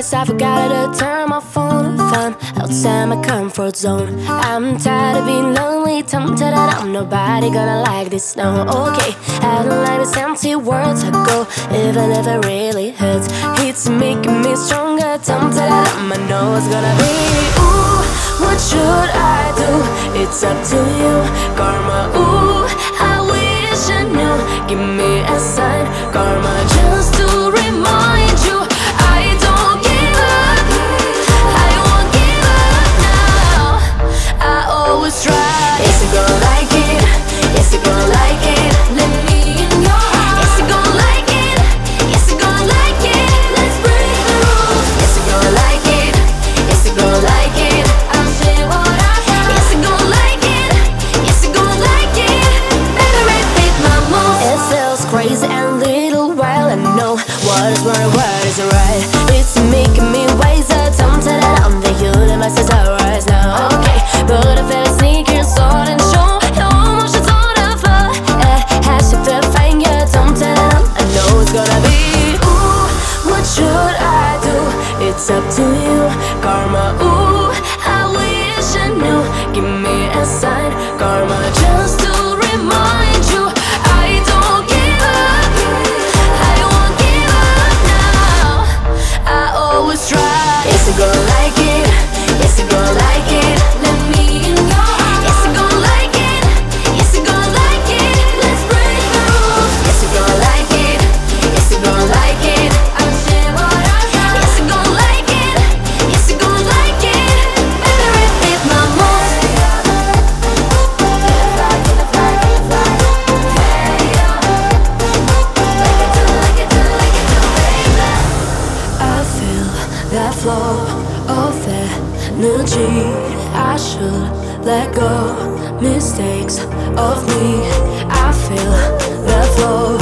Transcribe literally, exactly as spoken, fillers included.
realize I forgot to turn my phone off. I'm outside my comfort zone. I'm tired of being lonely, tempted that I'm nobody gonna like this now. Okay, I don't like these empty words I go, even if it really hurts. It's making me stronger, tempted that I know it's gonna be. Ooh, what should I do? It's up to you, karma. Ooh, I wish I knew. Give me a sign, karma, just to remind you I don't give up. I won't give up now. I always try. Yes, you gon' like it. Yes, you gon' like it. Let me in your heart. Yes, you gon' like it. Yes, you gon' like it. Let's break the rules. Yes, you gon' like it. Yes, you gon' like it. I'll say what I feel. Yes, you gon' like it. Yes, you gon' like it. Better repeat my moves. It feels crazy and little while I know what is wrong, what is right. It's making me wiser. Tempted that I'm the universe is ours now. Okay, but I feel a sneaker sword and show. How much it's all over. Eh, has to feel fine, yeah. Tempted that I'm, I know it's gonna be. Ooh, what should I do? It's up to you, karma. Ooh, I wish I knew. Give me a sign, karma, just to remind you I don't give up. I won't give up now. I always try. Yes, you gon' like it. Yes, you gon' like it. Let me in your heart. Yes, you gon' like it. Yes, you gon' like it. Let's break the rules. Yes, you gon' like it. Yes, you gon' like it. I'll say what I feel. Yes, you gon' like it. Yes, you gon' like it. Better repeat my moves. I feel that flow of energy. I should let go mistakes of me. I feel that flow